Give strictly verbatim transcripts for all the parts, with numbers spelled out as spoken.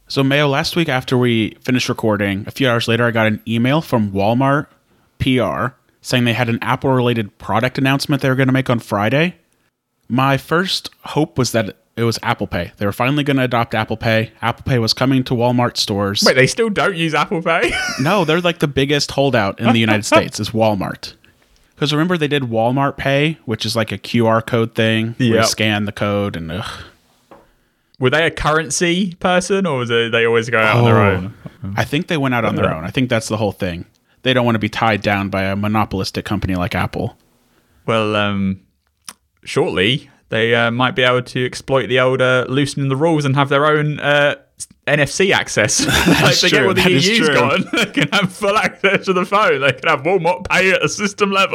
So, Mayo, last week after we finished recording, a few hours later, I got an email from Walmart P R saying they had an Apple-related product announcement they were going to make on Friday. My first hope was that it was Apple Pay. They were finally going to adopt Apple Pay. Apple Pay was coming to Walmart stores. Wait, they still don't use Apple Pay? No, they're like the biggest holdout in the United States is Walmart. Because remember they did Walmart Pay, which is like a Q R code thing. Where Yep. you scan the code and ugh. Were they a currency person, or was it, they always go out on their own? I think they went out on their Yeah. own. I think that's the whole thing. They don't want to be tied down by a monopolistic company like Apple. Well, um, shortly they uh, might be able to exploit the old uh, loosening the rules and have their own uh, N F C access. Like they true. get what the That E is U's true. got. They can have full access to the phone. They can have Walmart Pay at a system level.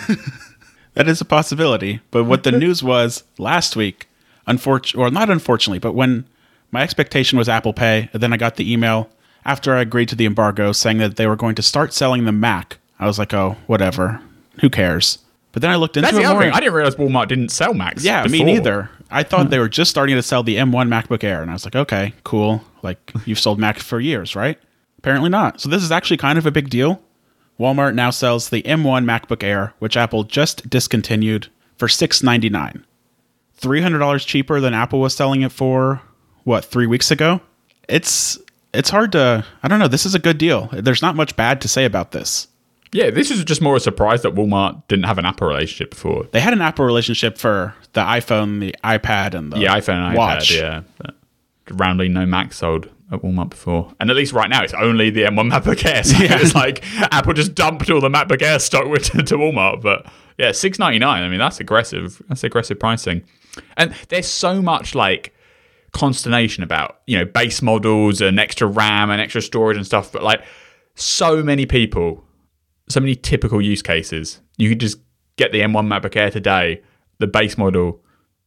That is a possibility. But what the news was last week, unfortunately, or not unfortunately, but when my expectation was Apple Pay, and then I got the email after I agreed to the embargo saying that they were going to start selling the Mac. I was like, oh, whatever. Who cares? But then I looked into That's it the other more. thing. I didn't realize Walmart didn't sell Macs. Yeah, me before. neither. I thought they were just starting to sell the M one MacBook Air, and I was like, okay, cool. Like, you've sold Mac for years, right? Apparently not. So this is actually kind of a big deal. Walmart now sells the M one MacBook Air, which Apple just discontinued, for six hundred ninety-nine dollars. three hundred dollars cheaper than Apple was selling it for, what, three weeks ago? It's it's hard to... I don't know. This is a good deal. There's not much bad to say about this. Yeah, this is just more a surprise that Walmart didn't have an Apple relationship before. They had an Apple relationship for the iPhone, the iPad, and the Yeah, iPhone and Watch. iPad, yeah. But roundly no Mac sold at Walmart before. And at least right now, it's only the M one MacBook Air. So Yeah. it's like Apple just dumped all the MacBook Air stock with, to Walmart. But yeah, six hundred ninety-nine dollars. I mean, that's aggressive. That's aggressive pricing. And there's so much like consternation about, you know, base models and extra RAM and extra storage and stuff. But like so many people, so many typical use cases. You could just get the M one MacBook Air today, the base model,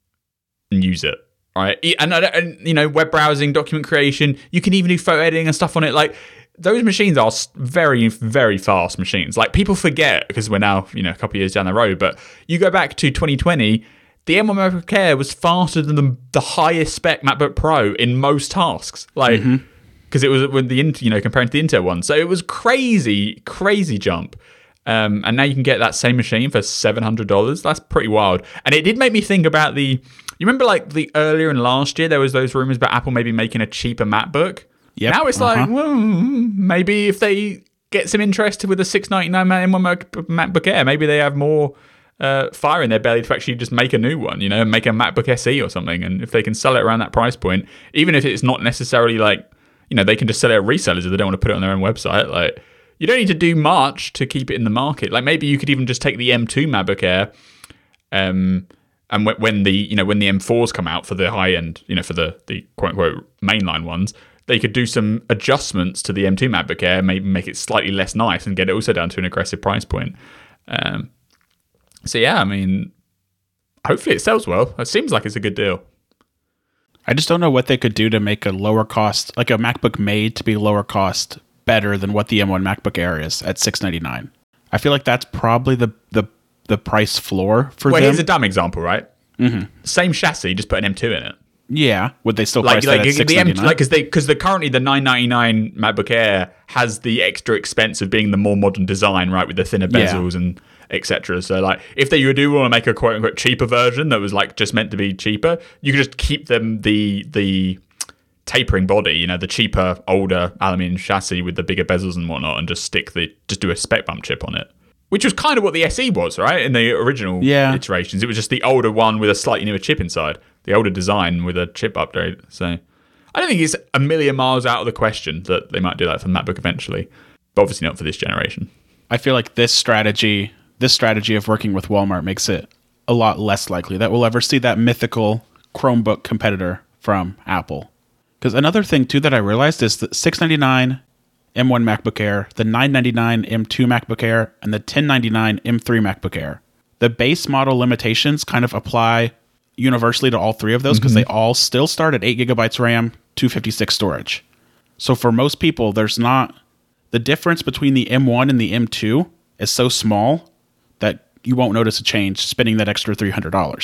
and use it. Right, and, and you know, web browsing, document creation. You can even do photo editing and stuff on it. Like those machines are very, very fast machines. Like people forget because we're now, you know, a couple of years down the road. But you go back to twenty twenty, the M one MacBook Air was faster than the, the highest spec MacBook Pro in most tasks. Like because it was with the you know comparing to the Intel one, so it was crazy, crazy jump. Um, and now you can get that same machine for seven hundred dollars. That's pretty wild. And it did make me think about the. You remember, like the earlier in last year, there was those rumors about Apple maybe making a cheaper MacBook. Yep. Now it's Uh-huh. like, well, maybe if they get some interest with a six hundred ninety-nine dollars M one Mac- MacBook Air, maybe they have more uh, fire in their belly to actually just make a new one. You know, make a MacBook S E or something. And if they can sell it around that price point, even if it's not necessarily like, you know, they can just sell it at resellers if they don't want to put it on their own website. Like, you don't need to do much to keep it in the market. Like maybe you could even just take the M two MacBook Air. Um. And when the you know when the M fours come out for the high end, you know for the the quote unquote mainline ones, they could do some adjustments to the M two MacBook Air, maybe make it slightly less nice and get it also down to an aggressive price point. Um, so yeah, I mean, hopefully it sells well. It seems like it's a good deal. I just don't know what they could do to make a lower cost, like a MacBook made to be lower cost, better than what the M one MacBook Air is at six hundred ninety-nine dollars. I feel like that's probably the the the price floor for Well, them. here's a dumb example, right? Mm-hmm. Same chassis, just put an M two in it. Yeah, would they still Like, price like that at six the M, ninety-nine? like because they because the currently the nine ninety-nine MacBook Air has the extra expense of being the more modern design, right, with the thinner Yeah. bezels and et cetera. So like, if they do want to make a quote unquote cheaper version that was like just meant to be cheaper, you could just keep them the the tapering body, you know, the cheaper older aluminium chassis with the bigger bezels and whatnot, and just stick the just do a spec bump chip on it. Which was kind of what the S E was, right? In the original Yeah. iterations. It was just the older one with a slightly newer chip inside. The older design with a chip upgrade. So I don't think it's a million miles out of the question that they might do that for the MacBook eventually. But obviously not for this generation. I feel like this strategy, this strategy of working with Walmart makes it a lot less likely that we'll ever see that mythical Chromebook competitor from Apple. Because another thing, too, that I realized is that six ninety-nine M one MacBook Air, the nine ninety-nine M two MacBook Air, and the ten ninety-nine M three MacBook Air. The base model limitations kind of apply universally to all three of those because they all still start at eight gigabytes RAM, two fifty-six storage. So for most people, there's not... The difference between the M one and the M two is so small that you won't notice a change spending that extra three hundred dollars.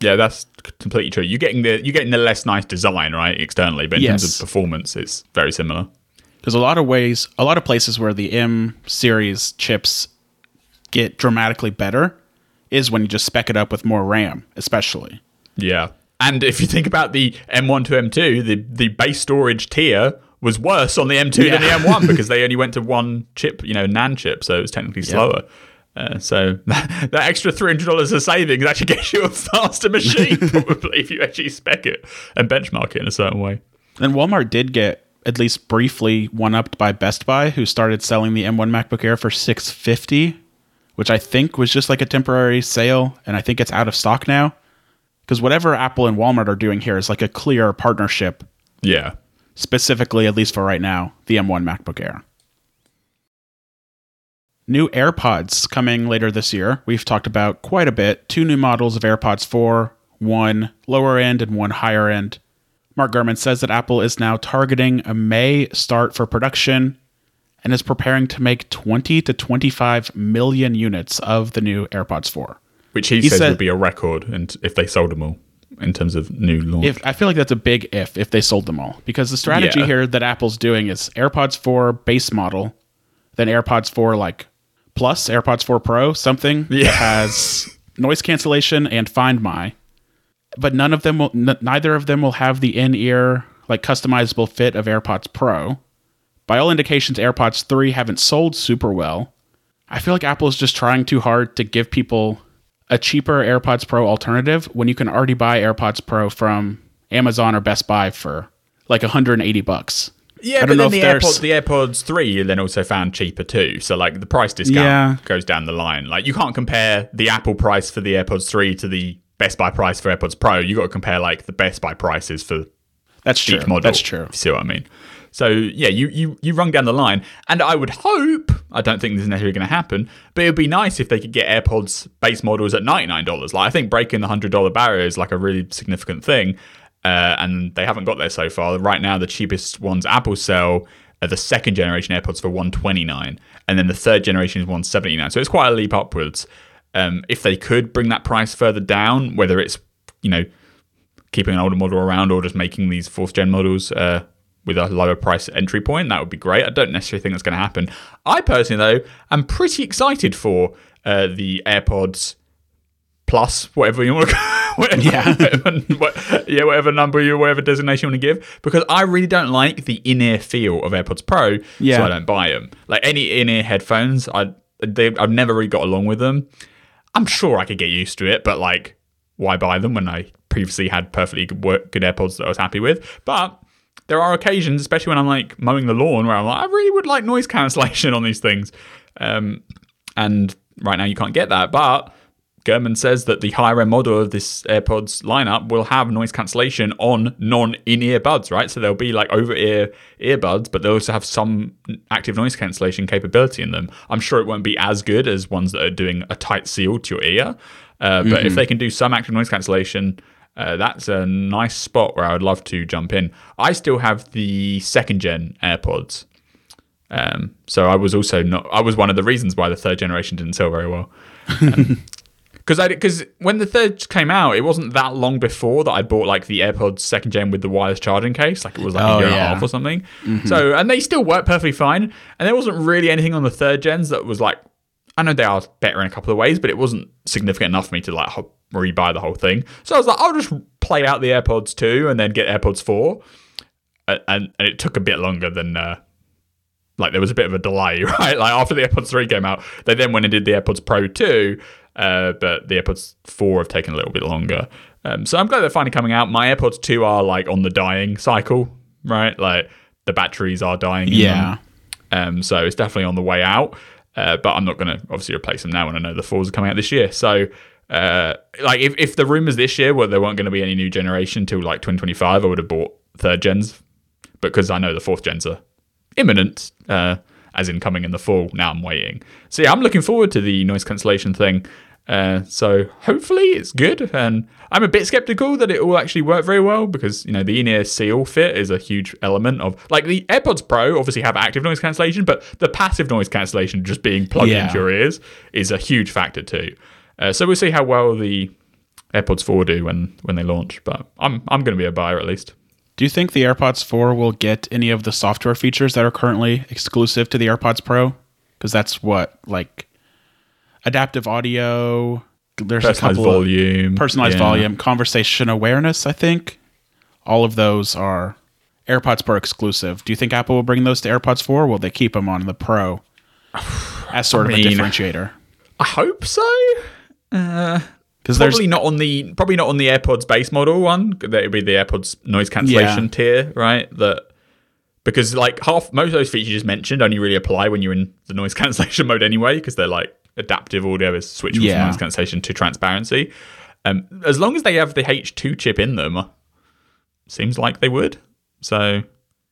Yeah, that's completely true. You're getting the you're getting the less nice design, right, externally, but in Yes. terms of performance, it's very similar. There's a lot of ways, a lot of places where the M series chips get dramatically better is when you just spec it up with more RAM, especially. Yeah. And if you think about the M one to M two, the, the base storage tier was worse on the M two Yeah. than the M one because they only went to one chip, you know, NAND chip, so it was technically slower. Uh, so that, that extra three hundred dollars of savings actually gets you a faster machine, probably, if you actually spec it and benchmark it in a certain way. And Walmart did get at least briefly one-upped by Best Buy, who started selling the M one MacBook Air for six hundred fifty dollars, which I think was just like a temporary sale, and I think it's out of stock now. Because whatever Apple and Walmart are doing here is like a clear partnership, Yeah. specifically, at least for right now, the M one MacBook Air. New AirPods coming later this year. We've talked about quite a bit. Two new models of AirPods four, one lower end and one higher end. Mark Gurman says that Apple is now targeting a May start for production and is preparing to make twenty to twenty-five million units of the new AirPods four. Which he, He says said- would be a record and if they sold them all in terms of new launch. If I feel like that's a big if if they sold them all, because the strategy Yeah. here that Apple's doing is AirPods four base model, then AirPods four like Plus, AirPods four Pro, something Yeah. that has noise cancellation and Find My, but none of them will, n- neither of them will have the in-ear like customizable fit of AirPods Pro. By all indications, AirPods three haven't sold super well. I feel like Apple is just trying too hard to give people a cheaper AirPods Pro alternative when you can already buy AirPods Pro from Amazon or Best Buy for like one hundred eighty bucks. Yeah, I but don't know then if the there's- AirPods, the AirPods three you then also found cheaper too. So like the price discount Yeah. goes down the line. Like you can't compare the Apple price for the AirPods three to the Best Buy price for AirPods Pro. You got to compare like the Best Buy prices for That's true. each model. That's true. If you see what I mean? So yeah, you you you rung down the line, and I would hope. I don't think this is necessarily going to happen, but it would be nice if they could get AirPods base models at ninety-nine dollars. Like I think breaking the one hundred dollars barrier is like a really significant thing, uh, and they haven't got there so far. Right now, the cheapest ones Apple sell are the second generation AirPods for one hundred twenty-nine dollars, and then the third generation is one hundred seventy-nine dollars. So it's quite a leap upwards. Um, if they could bring that price further down, whether it's you know keeping an older model around or just making these fourth gen models uh, with a lower price entry point, that would be great. I don't necessarily think that's going to happen. I personally, though, am pretty excited for uh, the AirPods Plus, whatever you want to whatever, Yeah. whatever, what, yeah, whatever number you, whatever designation you want to give, because I really don't like the in-ear feel of AirPods Pro, Yeah. so I don't buy them. Like any in-ear headphones, I they, I've never really got along with them. I'm sure I could get used to it, but like, why buy them when I previously had perfectly good, work, good AirPods that I was happy with? But there are occasions, especially when I'm like mowing the lawn, where I'm like, I really would like noise cancellation on these things. Um, and right now you can't get that. But Gurman says that the higher end model of this AirPods lineup will have noise cancellation on non-in-ear buds, right? So there'll be like over-ear earbuds, but they'll also have some active noise cancellation capability in them. I'm sure it won't be as good as ones that are doing a tight seal to your ear. Uh, but mm-hmm. if they can do some active noise cancellation, uh, that's a nice spot where I would love to jump in. I still have the second gen AirPods. Um, so I was also not, I was one of the reasons why the third generation didn't sell very well. Um, Because I because when the third came out, it wasn't that long before that I bought like the AirPods second gen with the wireless charging case. Like it was like Oh, a year and a yeah. half or something. Mm-hmm. So and they still work perfectly fine. And there wasn't really anything on the third gens that was like, I know they are better in a couple of ways, but it wasn't significant enough for me to like ho- rebuy the whole thing. So I was like, I'll just play out the AirPods two and then get AirPods four. And and, and it took a bit longer than. Uh, Like there was a bit of a delay, right? Like after the AirPods three came out, they then went and did the AirPods Pro two, uh, but the AirPods four have taken a little bit longer. Um, so I'm glad they're finally coming out. My AirPods two are like on the dying cycle, right? Like the batteries are dying. in Yeah. them. Um, so it's definitely on the way out. Uh, but I'm not going to obviously replace them now when I know the fours are coming out this year. So uh, like if, if the rumors this year were there weren't going to be any new generation till like twenty twenty-five, I would have bought third gens because I know the fourth gens are imminent, uh, as in coming in the fall. Now I'm waiting. So yeah, I'm looking forward to the noise cancellation thing. Uh, so hopefully it's good. And I'm a bit skeptical that it will actually work very well because, you know, the in-ear seal fit is a huge element of, like the AirPods Pro obviously have active noise cancellation, but the passive noise cancellation just being plugged Yeah. into your ears is a huge factor too. Uh, so we'll see how well the AirPods four do when, when they launch. But I'm I'm going to be a buyer at least. Do you think the AirPods four will get any of the software features that are currently exclusive to the AirPods Pro? Because that's what, like, adaptive audio, there's personalized a couple volume, of personalized yeah. volume, conversation awareness, I think. All of those are AirPods Pro exclusive. Do you think Apple will bring those to AirPods four, or will they keep them on the Pro as sort I of mean, a differentiator? I hope so. Uh, Because probably not on the probably not on the AirPods base model one. That would be the AirPods noise cancellation Yeah. tier, right? That because like half most of those features you just mentioned only really apply when you're in the noise cancellation mode anyway, because they're like adaptive audio is switchable Yeah. from noise cancellation to transparency. Um, as long as they have the H two chip in them, seems like they would. So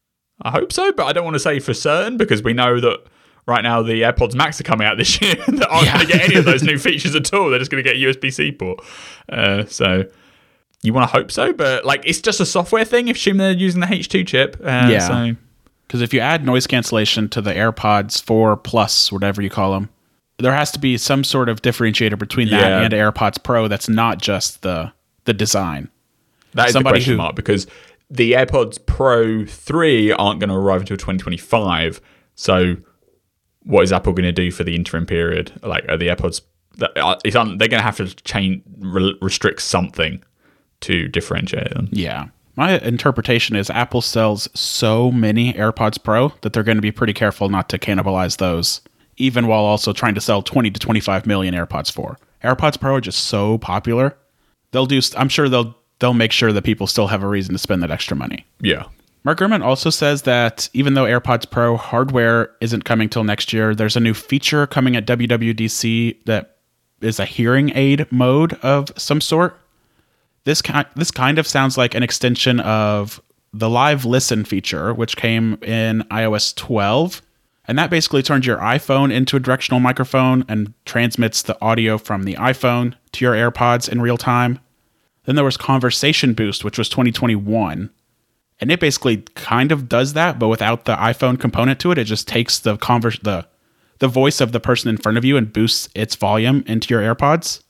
I hope so, but I don't want to say for certain because we know that right now the AirPods Max are coming out this year that aren't Yeah. going to get any of those new features at all. They're just going to get a U S B C port. Uh, so you want to hope so, but like it's just a software thing. Assume they're using the H two chip. Uh, Yeah. So Because if you add noise cancellation to the AirPods four Plus, whatever you call them, there has to be some sort of differentiator between that Yeah. and AirPods Pro that's not just the the design. that is Somebody the question who- mark because the AirPods Pro three aren't going to arrive until twenty twenty-five. So what is Apple going to do for the interim period? Like are the AirPods, it's un, they're going to have to change, re- restrict something to differentiate them. Yeah. My interpretation is Apple sells so many AirPods Pro that they're going to be pretty careful not to cannibalize those, even while also trying to sell twenty to twenty-five million AirPods four. AirPods Pro are just so popular. They'll do, I'm sure they'll they'll make sure that people still have a reason to spend that extra money. Yeah. Mark Gurman also says that even though AirPods Pro hardware isn't coming till next year, there's a new feature coming at W W D C that is a hearing aid mode of some sort. This kind this kind of sounds like an extension of the Live Listen feature, which came in i O S twelve. And that basically turns your iPhone into a directional microphone and transmits the audio from the iPhone to your AirPods in real time. Then there was Conversation Boost, which was twenty twenty-one. And it basically kind of does that, but without the iPhone component to it. It just takes the converse, the the voice of the person in front of you and boosts its volume into your AirPods.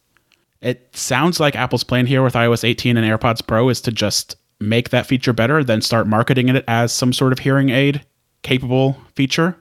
It sounds like Apple's plan here with i O S eighteen and AirPods Pro is to just make that feature better, then start marketing it as some sort of hearing aid capable feature.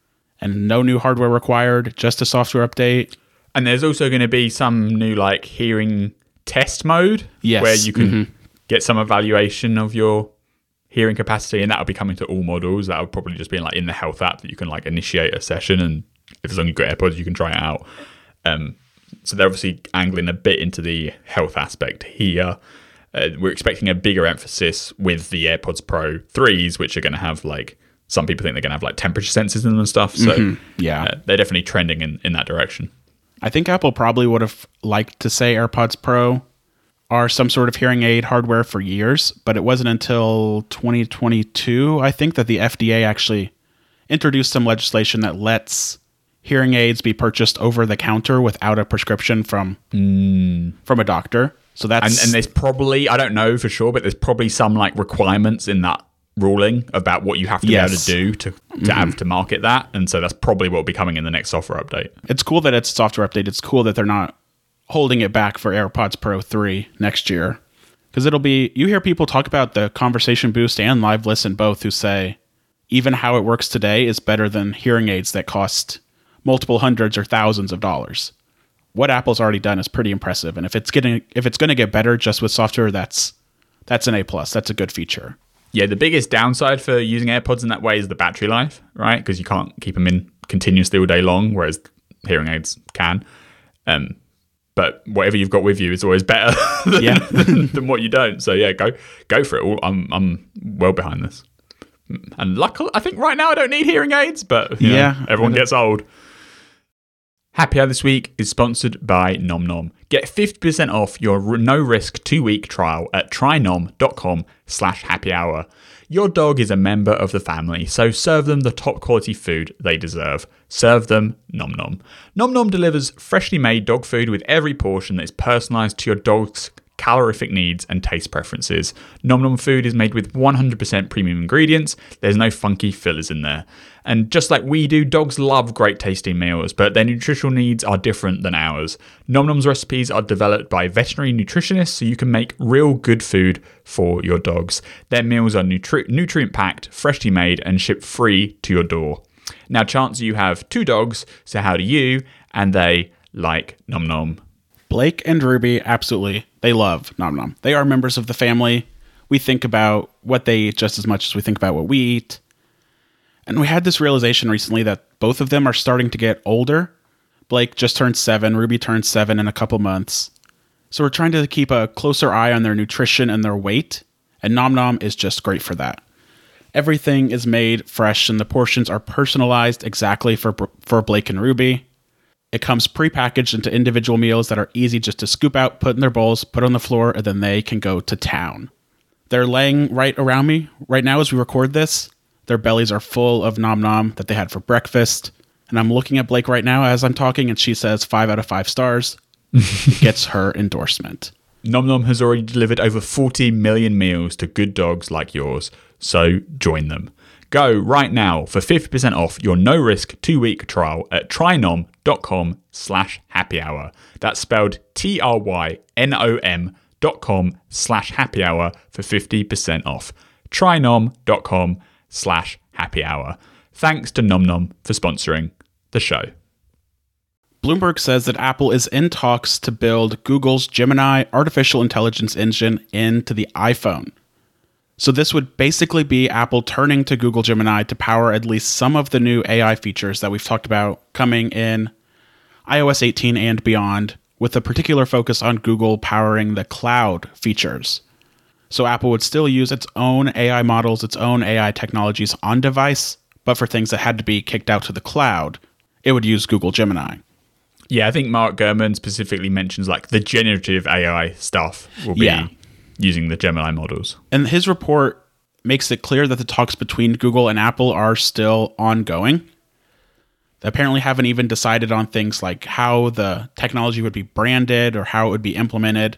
And no new hardware required, just a software update. And there's also going to be some new like hearing test mode Yes. where you can Mm-hmm. get some evaluation of your hearing capacity, and that'll be coming to all models. That'll probably just be like in the health app that you can like initiate a session, and if as long as you've got AirPods, you can try it out. Um, so they're obviously angling a bit into the health aspect here. Uh, we're expecting a bigger emphasis with the AirPods Pro threes, which are going to have like some people think they're going to have like temperature sensors in them and stuff. So Mm-hmm. Yeah. uh, they're definitely trending in, in that direction. I think Apple probably would have liked to say AirPods Pro are some sort of hearing aid hardware for years, but it wasn't until twenty twenty-two, I think, that the F D A actually introduced some legislation that lets hearing aids be purchased over the counter without a prescription from Mm. from a doctor. So that's And, and there's probably, I don't know for sure, but there's probably some like requirements in that ruling about what you have to Yes. be able to do to, to have to market that. And so that's probably what will be coming in the next software update. it's cool that it's a software update. It's cool that they're not holding it back for AirPods Pro three next year. Because it'll be, you hear people talk about the Conversation Boost and Live Listen both who say even how it works today is better than hearing aids that cost multiple hundreds or thousands of dollars. What Apple's already done is pretty impressive. And if it's getting, if it's going to get better just with software, that's, that's an A plus. That's a good feature. Yeah, the biggest downside for using AirPods in that way is the battery life, right? Because you can't keep them in continuously all day long, whereas hearing aids can. Um, but whatever you've got with you is always better than, Yeah. than, than what you don't. So yeah, go go for it. I'm I'm well behind this. And luckily, I think right now I don't need hearing aids, but you know, Yeah. everyone gets old. Happy Hour this week is sponsored by Nom Nom. Get fifty percent off your no-risk two-week trial at trynom.com slash happy hour. Your dog is a member of the family, so serve them the top-quality food they deserve. Serve them Nom Nom. Nom Nom delivers freshly made dog food with every portion that is personalised to your dog's calorific needs, and taste preferences. Nom Nom food is made with one hundred percent premium ingredients. There's no funky fillers in there. And just like we do, dogs love great tasting meals, but their nutritional needs are different than ours. Nom Nom's recipes are developed by veterinary nutritionists so you can make real good food for your dogs. Their meals are nutri- nutrient-packed, freshly made, and shipped free to your door. Now, chances you have two dogs, so how do you and they like Nom Nom? Blake and Ruby, absolutely. They love Nom Nom. They are members of the family. We think about what they eat just as much as we think about what we eat. And we had this realization recently that both of them are starting to get older. Blake just turned seven. Ruby turned seven in a couple months. So we're trying to keep a closer eye on their nutrition and their weight. And Nom Nom is just great for that. Everything is made fresh and the portions are personalized exactly for for Blake and Ruby. It comes pre-packaged into individual meals that are easy just to scoop out, put in their bowls, put on the floor, and then they can go to town. They're laying right around me right now as we record this. Their bellies are full of Nom Nom that they had for breakfast. And I'm looking at Blake right now as I'm talking, and she says five out of five stars. Gets her endorsement. Nom Nom has already delivered over forty million meals to good dogs like yours, so join them. Go right now for fifty percent off your no-risk two-week trial at trynom.com slash happy hour. That's spelled T R Y N O M dot com slash happy hour for fifty percent off. trynom.com slash happy hour. Thanks to Nom Nom for sponsoring the show. Bloomberg says that Apple is in talks to build Google's Gemini artificial intelligence engine into the iPhone. So this would basically be Apple turning to Google Gemini to power at least some of the new A I features that we've talked about coming in i O S eighteen and beyond, with a particular focus on Google powering the cloud features. So Apple would still use its own A I models, its own A I technologies on device, but for things that had to be kicked out to the cloud, it would use Google Gemini. Yeah, I think Mark Gurman specifically mentions like the generative A I stuff will be yeah. using the Gemini models. And his report makes it clear that the talks between Google and Apple are still ongoing. They apparently haven't even decided on things like how the technology would be branded or how it would be implemented.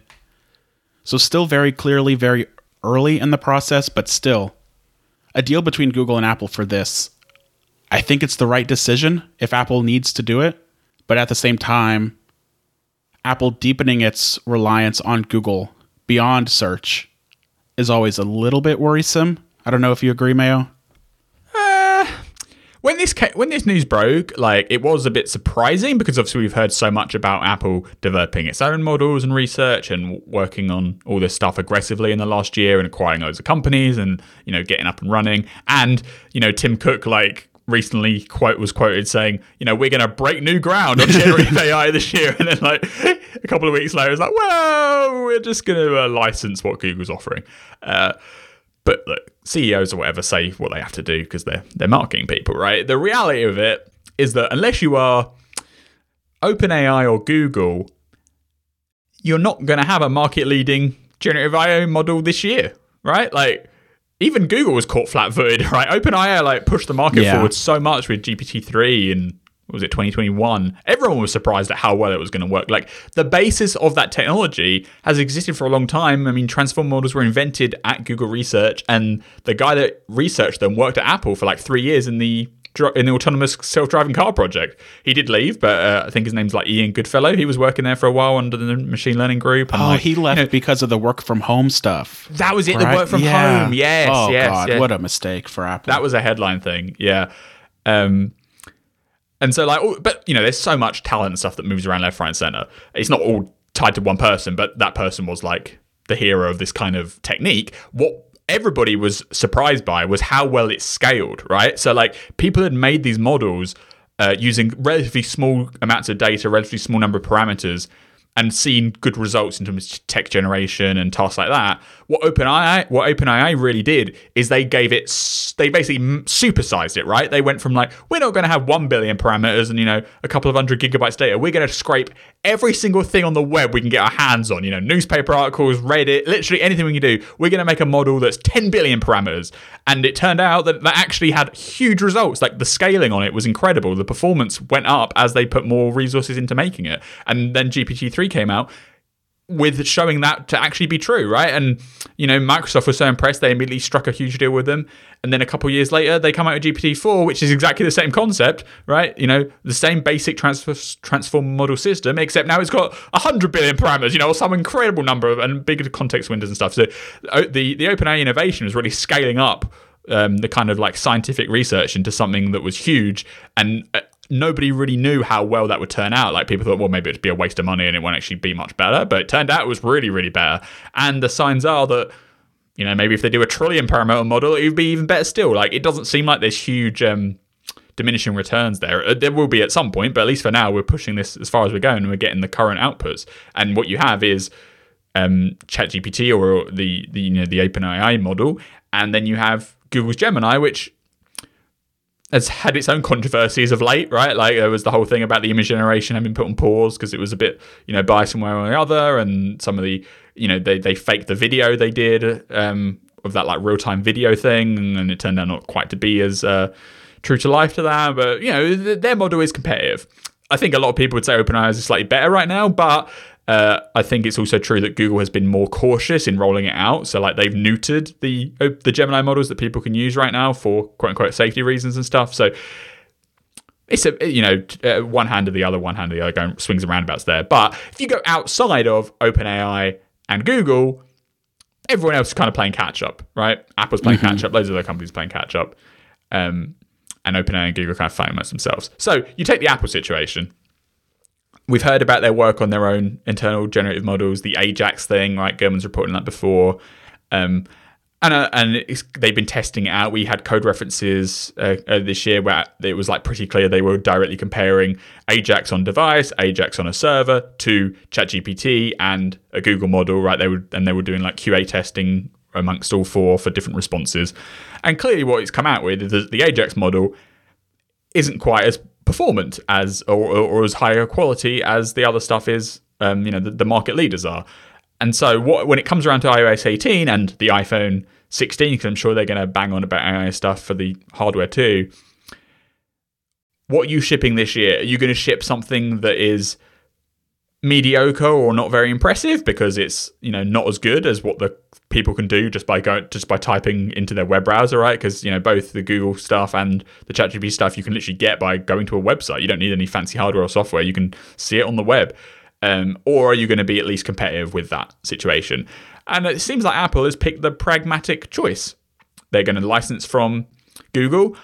So still very clearly very early in the process, but still a deal between Google and Apple for this. I think it's the right decision if Apple needs to do it, but at the same time, Apple deepening its reliance on Google beyond search is always a little bit worrisome. I don't know if you agree, Mayo. Uh, when this came, when this news broke, like it was a bit surprising because obviously we've heard so much about Apple developing its own models and research and working on all this stuff aggressively in the last year and acquiring loads of companies and, you know, getting up and running. And, you know, Tim Cook, like, recently quote was quoted saying, you know, we're going to break new ground on generative A I this year. And then like a couple of weeks later, it's like, well, we're just going to uh, license what Google's offering. Uh, but look, C E Os or whatever say what they have to do because they're, they're marketing people, right? The reality of it is that unless you are OpenAI or Google, you're not going to have a market leading generative A I model this year, right? Like, even Google was caught flat-footed, right? OpenAI like pushed the market yeah. forward so much with G P T three in, what was it, twenty twenty-one? Everyone was surprised at how well it was going to work. Like, the basis of that technology has existed for a long time. I mean, transformer models were invented at Google Research, and the guy that researched them worked at Apple for like three years in the in the autonomous self-driving car project. He did leave, but uh, I think his name's like Ian Goodfellow. He was working there for a while under the machine learning group. And oh, like, he left you know, because of the work from home stuff. That was it, right? the work from yeah. home. Yes, oh, yes. God, yes. what a mistake for Apple. That was a headline thing, yeah. Um, and so, like, oh, but, you know, there's so much talent and stuff that moves around left, right, and center. It's not all tied to one person, but that person was, like, the hero of this kind of technique. What everybody was surprised by was how well it scaled, right? So, like, people had made these models uh, using relatively small amounts of data, relatively small number of parameters, and seen good results in terms of text generation and tasks like that. What OpenAI, what OpenAI really did is they gave it, they basically supersized it, right? They went from like, we're not going to have one billion parameters and, you know, a couple of hundred gigabytes data. We're going to scrape every single thing on the web we can get our hands on, you know, newspaper articles, Reddit, literally anything we can do. We're going to make a model that's ten billion parameters. And it turned out that that actually had huge results. Like the scaling on it was incredible. The performance went up as they put more resources into making it. And then G P T three came out. with showing that to actually be true, right? And, you know, Microsoft was so impressed, they immediately struck a huge deal with them. And then a couple of years later, they come out with G P T four, which is exactly the same concept, right? You know, the same basic transfer, transform model system, except now it's got one hundred billion parameters, you know, or some incredible number of, and bigger context windows and stuff. So the, the OpenAI innovation was really scaling up um, the kind of like scientific research into something that was huge. And uh, nobody really knew how well that would turn out. Like people thought, well, maybe it'd be a waste of money and it won't actually be much better. But it turned out it was really, really better. And the signs are that, you know, maybe if they do a trillion parameter model, it would be even better still. Like, it doesn't seem like there's huge um, diminishing returns there. There will be at some point, but at least for now, we're pushing this as far as we're going and we're getting the current outputs. And what you have is um, ChatGPT or the, the, you know, the OpenAI model. And then you have Google's Gemini, which has had its own controversies of late, right? Like there was the whole thing about the image generation having been put on pause because it was a bit, you know, biased one way or the other, and some of the, you know, they they faked the video they did um, of that like real time video thing, and it turned out not quite to be as uh, true to life to that. But you know, th- their model is competitive. I think a lot of people would say OpenAI is slightly better right now, but uh, I think it's also true that Google has been more cautious in rolling it out. So like they've neutered the the Gemini models that people can use right now for quote unquote safety reasons and stuff. So it's a, you know, uh, one hand to the other, one hand to the other, going swings and roundabouts there. But if you go outside of OpenAI and Google, everyone else is kind of playing catch up, right? Apple's playing mm-hmm. catch up, loads of other companies playing catch up, um, and OpenAI and Google are kind of fighting amongst themselves. So you take the Apple situation. We've heard about their work on their own internal generative models, the Ajax thing, right? Gurman's reported on that before. Um, and uh, and it's, they've been testing it out. We had code references uh, uh, this year where it was like pretty clear they were directly comparing Ajax on device, Ajax on a server to ChatGPT and a Google model, right? They were, and they were doing like Q A testing amongst all four for different responses. And clearly what it's come out with is that the Ajax model isn't quite as performant as or, or, or as higher quality as the other stuff is, um, you know, the, the market leaders are. And so what, when it comes around to iOS eighteen and the iPhone sixteen, because I'm sure they're going to bang on about A I stuff for the hardware too, what are you shipping this year? Are you going to ship something that is mediocre or not very impressive because it's, you know, not as good as what the people can do just by going just by typing into their web browser, right? Because, you know, both the Google stuff and the ChatGPT stuff you can literally get by going to a website. You don't need any fancy hardware or software. You can see it on the web. Um, or are you going to be at least competitive with that situation? And it seems like Apple has picked the pragmatic choice. They're going to license from Google.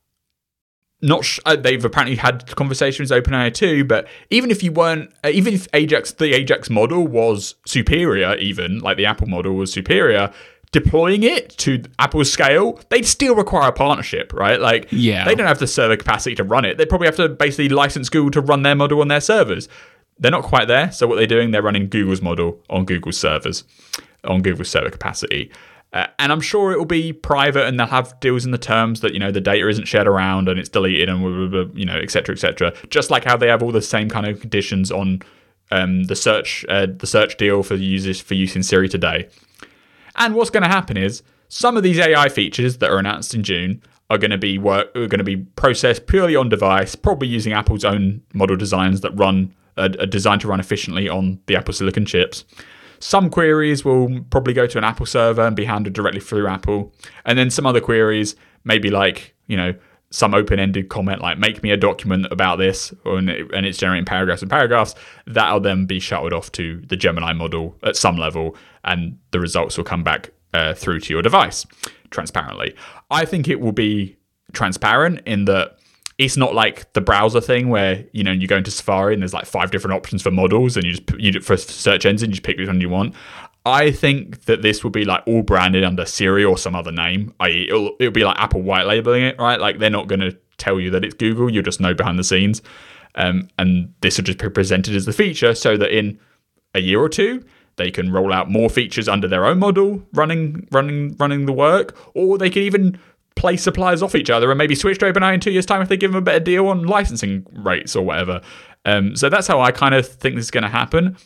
Not sh- uh, they've apparently had conversations with OpenAI too, but even if you weren't, uh, even if Ajax, the Ajax model was superior, even like the Apple model was superior, deploying it to Apple's scale, they'd still require a partnership, right? Like, yeah. They don't have the server capacity to run it. They probably have to basically license Google to run their model on their servers. They're not quite there. So what they're doing, they're running Google's model on Google's servers, on Google's server capacity. Uh, and I'm sure it will be private and they'll have deals in the terms that, you know, the data isn't shared around and it's deleted and, blah, blah, blah, you know, et cetera, et cetera. Just like how they have all the same kind of conditions on um, the search uh, the search deal for users for use in Siri today. And what's going to happen is some of these A I features that are announced in June are going to be work are going to be processed purely on device, probably using Apple's own model designs that run are, are designed to run efficiently on the Apple Silicon chips. Some queries will probably go to an Apple server and be handled directly through Apple. And then some other queries, maybe like, you know, some open-ended comment like, make me a document about this, or, and it's generating paragraphs and paragraphs, that'll then be shuttled off to the Gemini model at some level, and the results will come back uh, through to your device transparently. I think it will be transparent in that it's not like the browser thing where, you know, you go into Safari and there's like five different options for models and you just, you for search engine, you just pick which one you want. I think that this will be like all branded under Siri or some other name. that is it'll, it'll be like Apple white labeling it, right? Like they're not going to tell you that it's Google. You'll just know behind the scenes. Um, and this will just be presented as the feature so that in a year or two, they can roll out more features under their own model running, running, running the work, or they can even play suppliers off each other and maybe switch to OpenAI in two years' time if they give them a better deal on licensing rates or whatever. Um, so that's how I kind of think this is going to happen.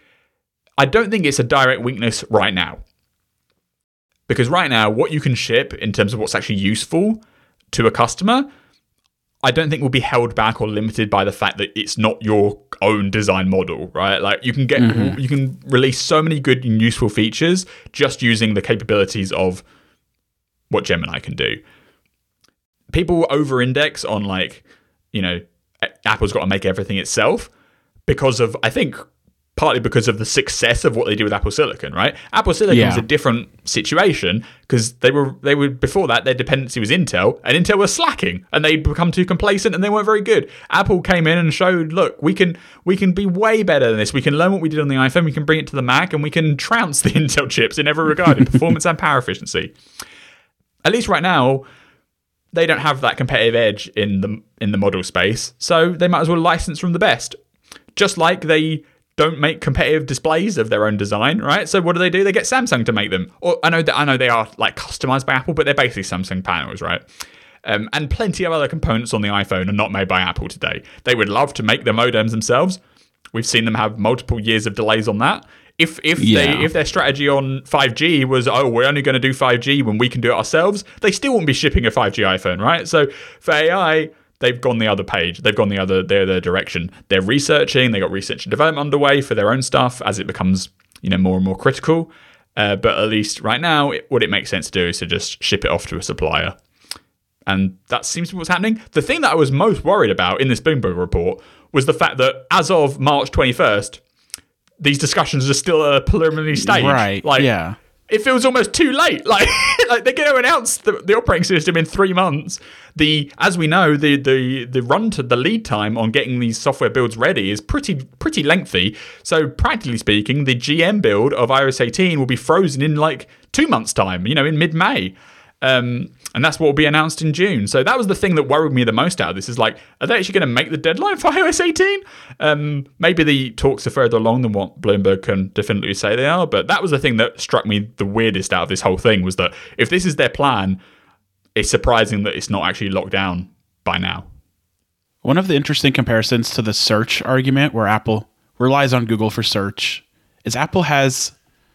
I don't think it's a direct weakness right now. Because right now, what you can ship in terms of what's actually useful to a customer, I don't think will be held back or limited by the fact that it's not your own design model, right? Like you can get, mm-hmm. you can release so many good and useful features just using the capabilities of what Gemini can do. People over-index on like, you know, Apple's got to make everything itself because of, I think, partly because of the success of what they do with Apple Silicon, right? Apple Silicon yeah. was a different situation because they were they were before that their dependency was Intel, and Intel was slacking, and they'd become too complacent, and they weren't very good. Apple came in and showed, look, we can we can be way better than this. We can learn what we did on the iPhone, we can bring it to the Mac, and we can trounce the Intel chips in every regard, in performance and power efficiency. At least right now, they don't have that competitive edge in the in the model space, so they might as well license from the best. Just like they don't make competitive displays of their own design, right? So what do they do? They get Samsung to make them. Or I know that I know they are like customized by Apple, but they're basically Samsung panels, right? Um, and plenty of other components on the iPhone are not made by Apple today. They would love to make their modems themselves. We've seen them have multiple years of delays on that. If if yeah. they if their strategy on five G was, oh, we're only going to do five G when we can do it ourselves, they still wouldn't be shipping a five G iPhone, right? So for A I, they've gone the other page. They've gone the other their their direction. They're researching. They got research and development underway for their own stuff as it becomes, you know, more and more critical. Uh, but at least right now, it, what it makes sense to do is to just ship it off to a supplier, and that seems to be what's happening. The thing that I was most worried about in this Bloomberg report was the fact that as of March twenty-first, these discussions are still at a preliminary stage. Right? Like, yeah. It feels almost too late. Like, like they're going to announce the, the operating system in three months. The as we know, the the the run to the lead time on getting these software builds ready is pretty pretty lengthy. So practically speaking, the G M build of iOS eighteen will be frozen in like two months' time. You know, in mid-May. Um, and that's what will be announced in June. So that was the thing that worried me the most out of this is like, are they actually going to make the deadline for iOS eighteen? Um, maybe the talks are further along than what Bloomberg can definitively say they are, but that was the thing that struck me the weirdest out of this whole thing was that if this is their plan, it's surprising that it's not actually locked down by now. One of the interesting comparisons to the search argument where Apple relies on Google for search is Apple has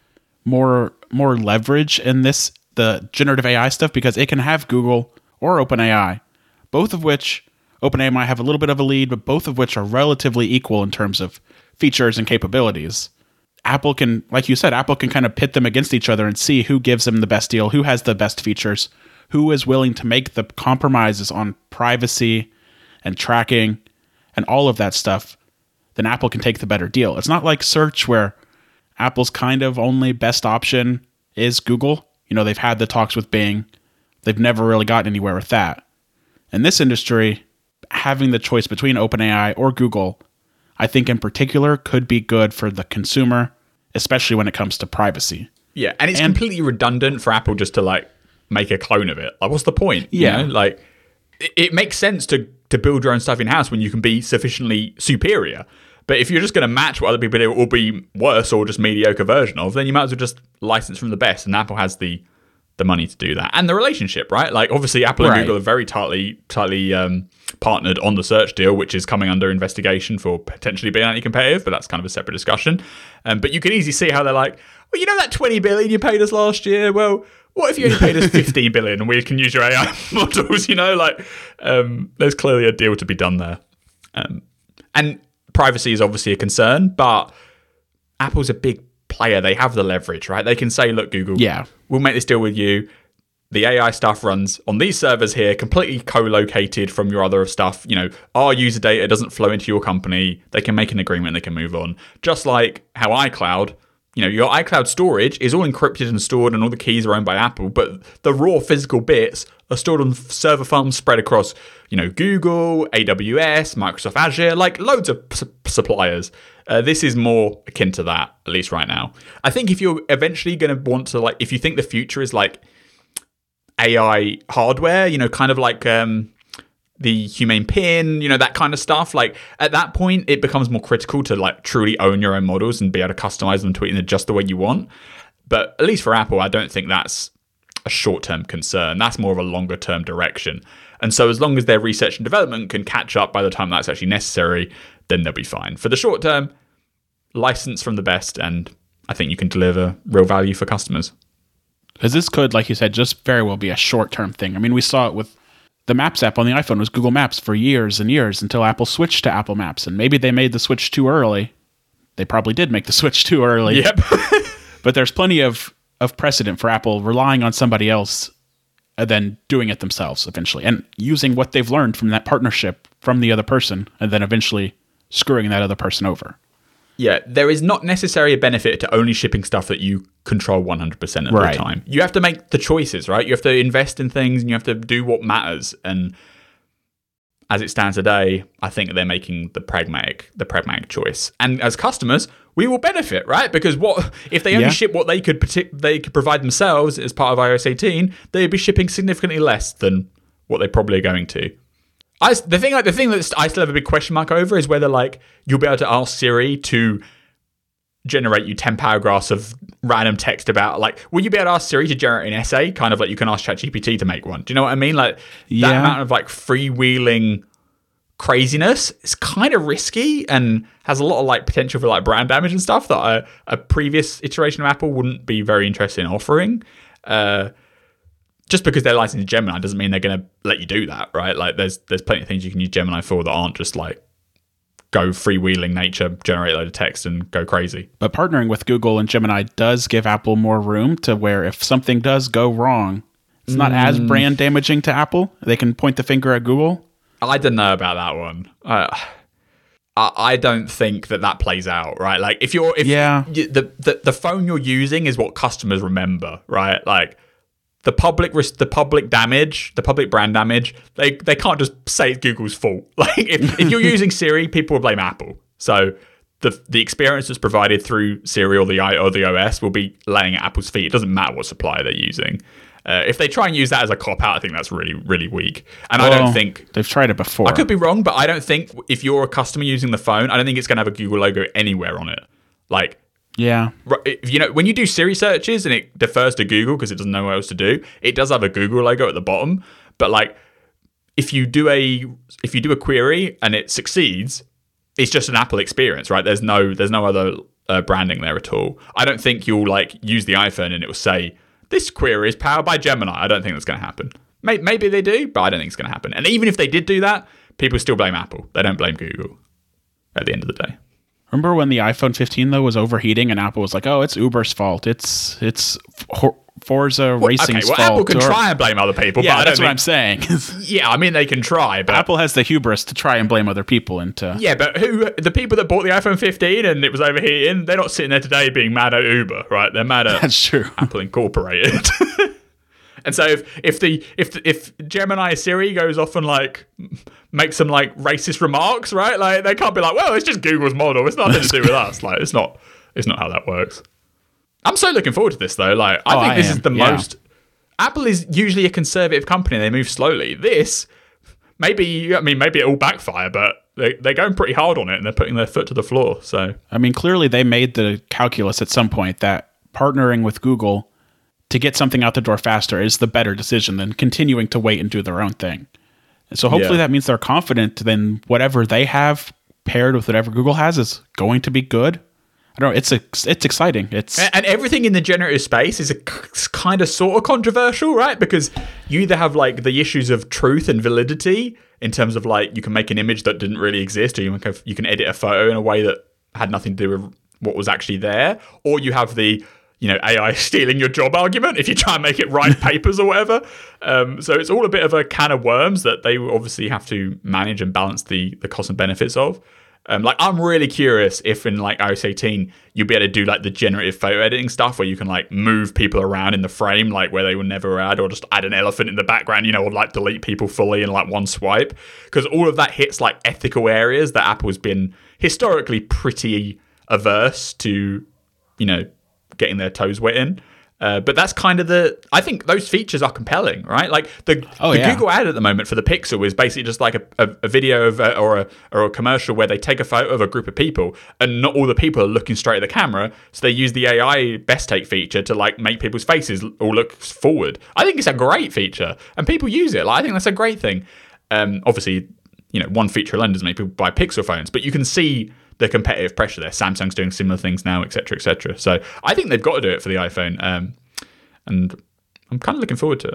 more more leverage in this the generative A I stuff because it can have Google or OpenAI, both of which OpenAI might have a little bit of a lead, but both of which are relatively equal in terms of features and capabilities. Apple can, like you said, Apple can kind of pit them against each other and see who gives them the best deal, who has the best features, who is willing to make the compromises on privacy and tracking and all of that stuff. Then Apple can take the better deal. It's not like search where Apple's kind of only best option is Google. You know, they've had the talks with Bing. They've never really gotten anywhere with that. In this industry, having the choice between OpenAI or Google, I think in particular, could be good for the consumer, especially when it comes to privacy. Yeah, and it's and, completely redundant for Apple just to, like, make a clone of it. Like, what's the point? Yeah. You know? Like, it, it makes sense to, to build your own stuff in-house when you can be sufficiently superior. But if you're just going to match what other people do or be worse or just mediocre version of, then you might as well just license from the best. And Apple has the the money to do that. And the relationship, right? Like, obviously, Apple and right. Google are very tightly tightly um, partnered on the search deal, which is coming under investigation for potentially being anti-competitive, but that's kind of a separate discussion. Um, but you can easily see how they're like, well, you know that twenty billion dollars you paid us last year? Well, what if you only paid us fifteen billion dollars and we can use your A I models? You know, like, um, there's clearly a deal to be done there. Um, and privacy is obviously a concern, but Apple's a big player. They have the leverage, right? They can say, look, Google, yeah, we'll make this deal with you. The A I stuff runs on these servers here, completely co-located from your other stuff. You know, our user data doesn't flow into your company. They can make an agreement. They can move on. Just like how iCloud, you know, your iCloud storage is all encrypted and stored and all the keys are owned by Apple, but the raw physical bits are stored on server farms spread across, you know, Google, A W S, Microsoft Azure, like loads of p- suppliers. Uh, this is more akin to that, at least right now. I think if you're eventually going to want to, like, if you think the future is like A I hardware, you know, kind of like um, the Humane Pin, you know, that kind of stuff, like at that point, it becomes more critical to like truly own your own models and be able to customize them to it in just the way you want. But at least for Apple, I don't think that's a short-term concern. That's more of a longer-term direction. And so as long as their research and development can catch up by the time that's actually necessary, then they'll be fine. For the short term, license from the best, and I think you can deliver real value for customers. Because this could, like you said, just very well be a short-term thing. I mean, we saw it with the Maps app on the iPhone was Google Maps for years and years until Apple switched to Apple Maps. And maybe they made the switch too early. They probably did make the switch too early. Yep. But there's plenty of, of precedent for Apple relying on somebody else and then doing it themselves eventually. And using what they've learned from that partnership from the other person and then eventually screwing that other person over. Yeah, there is not necessarily a benefit to only shipping stuff that you control one hundred percent of right. the time. You have to make the choices, right? You have to invest in things and you have to do what matters. And as it stands today, I think they're making the pragmatic the pragmatic choice. And as customers, we will benefit, right? Because what if they only yeah. ship what they could partic- they could provide themselves as part of i O S eighteen, they'd be shipping significantly less than what they probably are going to. I, the thing, like the thing that I still have a big question mark over is whether, like, you'll be able to ask Siri to generate you ten paragraphs of random text about, like, will you be able to ask Siri to generate an essay, kind of like you can ask ChatGPT to make one? Do you know what I mean? Like, yeah. that amount of like freewheeling craziness is kind of risky and has a lot of like potential for like brand damage and stuff that a, a previous iteration of Apple wouldn't be very interested in offering. Uh, Just because they're licensing Gemini doesn't mean they're going to let you do that, right? Like, there's there's plenty of things you can use Gemini for that aren't just like go freewheeling nature, generate a load of text, and go crazy. But partnering with Google and Gemini does give Apple more room to where if something does go wrong, it's not mm. as brand damaging to Apple. They can point the finger at Google. I don't know about that one. Uh, I I don't think that that plays out, right? Like, if you're if yeah. you, the, the the phone you're using is what customers remember, right? Like. The public risk, the public damage, the public brand damage, they they can't just say it's Google's fault. Like, if, if you're using Siri, people will blame Apple. So the the experience that's provided through Siri or the i or the O S will be laying at Apple's feet. It doesn't matter what supplier they're using. Uh, if they try and use that as a cop out, I think that's really really weak. And well, I don't think they've tried it before. I could be wrong, but I don't think if you're a customer using the phone, I don't think it's going to have a Google logo anywhere on it. Like. Yeah. You know, when you do Siri searches and it defers to Google because it doesn't know what else to do, it does have a Google logo at the bottom. But like, if you do a if you do a query and it succeeds, it's just an Apple experience, right? There's no there's no other uh, branding there at all. I don't think you'll like use the iPhone and it will say this query is powered by Gemini. I don't think that's going to happen. Maybe they do, but I don't think it's going to happen. And even if they did do that, people still blame Apple. They don't blame Google at the end of the day. Remember when the iPhone fifteen though was overheating and Apple was like, "Oh, it's Uber's fault. It's it's Forza well, Racing's okay, well, fault." Apple can or, try and blame other people. Yeah, but that's what think, I'm saying. Yeah, I mean they can try, but Apple has the hubris to try and blame other people and to. Yeah, but who the people that bought the iPhone fifteen and it was overheating? They're not sitting there today being mad at Uber, right? They're mad at that's true. Apple Incorporated. And so if if the if if Gemini Siri goes off and like makes some like racist remarks, right? Like they can't be like, well, it's just Google's model. It's nothing to do with us. Like it's not it's not how that works. I'm so looking forward to this though. Like I oh, think I this am. is the yeah. most. Apple is usually a conservative company. They move slowly. This maybe I mean maybe it will backfire, but they they're going pretty hard on it and they're putting their foot to the floor. So I mean, clearly they made the calculus at some point that partnering with Google to get something out the door faster is the better decision than continuing to wait and do their own thing. And so hopefully yeah. that means they're confident then whatever they have paired with whatever Google has is going to be good. I don't know. It's it's exciting. It's and, and everything in the generative space is a kind of sort of controversial, right? Because you either have like the issues of truth and validity in terms of like you can make an image that didn't really exist, or you can you can edit a photo in a way that had nothing to do with what was actually there, or you have the you know, A I stealing your job argument if you try and make it write papers or whatever. Um, so it's all a bit of a can of worms that they obviously have to manage and balance the the costs and benefits of. Um, like I'm really curious if in like i O S eighteen you'll be able to do like the generative photo editing stuff where you can like move people around in the frame like where they were never add, or just add an elephant in the background, you know, or like delete people fully in like one swipe, because all of that hits like ethical areas that Apple's been historically pretty averse to, you know, getting their toes wet in. Uh, but that's kind of the... I think those features are compelling, right? Like the, oh, the yeah. Google ad at the moment for the Pixel is basically just like a, a, a video of a, or a or a commercial where they take a photo of a group of people and not all the people are looking straight at the camera. So they use the A I best take feature to like make people's faces all look forward. I think it's a great feature and people use it. Like, I think that's a great thing. Um, obviously, you know, one feature alone doesn't make people buy Pixel phones, but you can see the competitive pressure there. Samsung's doing similar things now, et cetera, et cetera. So I think they've got to do it for the iPhone, um, and I'm kind of looking forward to it.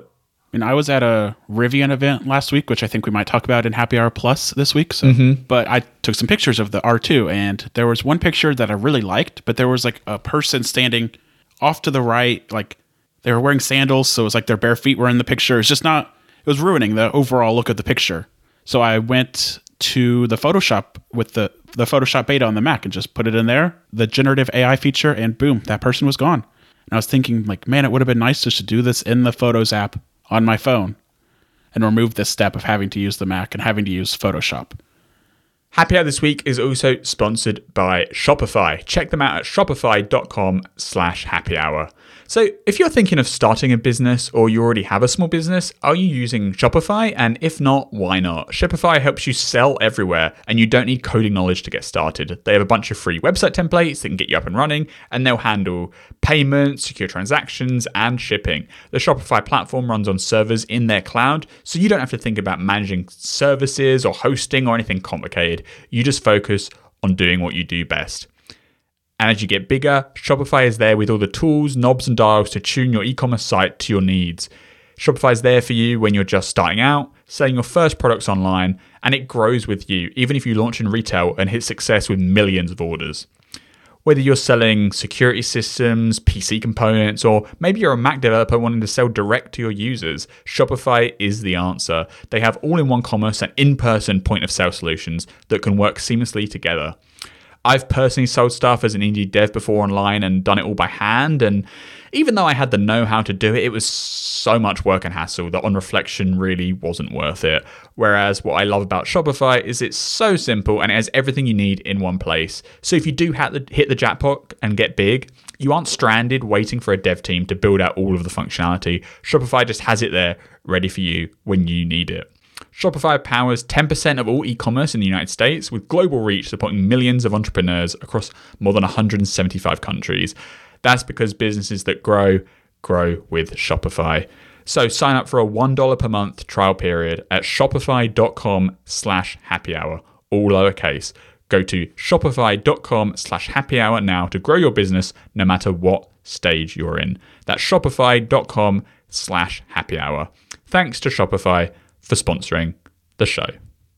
And I was at a Rivian event last week, which I think we might talk about in Happy Hour Plus this week. So, mm-hmm. But I took some pictures of the R two, and there was one picture that I really liked, but there was like a person standing off to the right, like they were wearing sandals, so it was like their bare feet were in the picture. It's just not, it was ruining the overall look of the picture. So I went to the Photoshop with the, the Photoshop beta on the Mac and just put it in there, the generative A I feature, and boom, that person was gone. And I was thinking, like, man, it would have been nice just to do this in the Photos app on my phone and remove this step of having to use the Mac and having to use Photoshop. Happy Hour this week is also sponsored by Shopify. Check them out at shopify.com slash happy hour. So if you're thinking of starting a business or you already have a small business, are you using Shopify? And if not, why not? Shopify helps you sell everywhere and you don't need coding knowledge to get started. They have a bunch of free website templates that can get you up and running, and they'll handle payments, secure transactions, and shipping. The Shopify platform runs on servers in their cloud, so you don't have to think about managing services or hosting or anything complicated. You just focus on doing what you do best. And as you get bigger, Shopify is there with all the tools, knobs, and dials to tune your e-commerce site to your needs. Shopify is there for you when you're just starting out, selling your first products online, and it grows with you, even if you launch in retail and hit success with millions of orders. Whether you're selling security systems, P C components, or maybe you're a Mac developer wanting to sell direct to your users, Shopify is the answer. They have all-in-one commerce and in-person point-of-sale solutions that can work seamlessly together. I've personally sold stuff as an indie dev before online and done it all by hand. And even though I had the know-how to do it, it was so much work and hassle that on reflection really wasn't worth it. Whereas what I love about Shopify is it's so simple and it has everything you need in one place. So if you do hit the jackpot and get big, you aren't stranded waiting for a dev team to build out all of the functionality. Shopify just has it there ready for you when you need it. Shopify powers ten percent of all e-commerce in the United States with global reach supporting millions of entrepreneurs across more than one hundred seventy-five countries. That's because businesses that grow, grow with Shopify. So sign up for a one dollar per month trial period at shopify.com slash happy hour, all lowercase. Go to shopify.com slash happy hour now to grow your business no matter what stage you're in. That's shopify.com slash happy hour. Thanks to Shopify for sponsoring the show.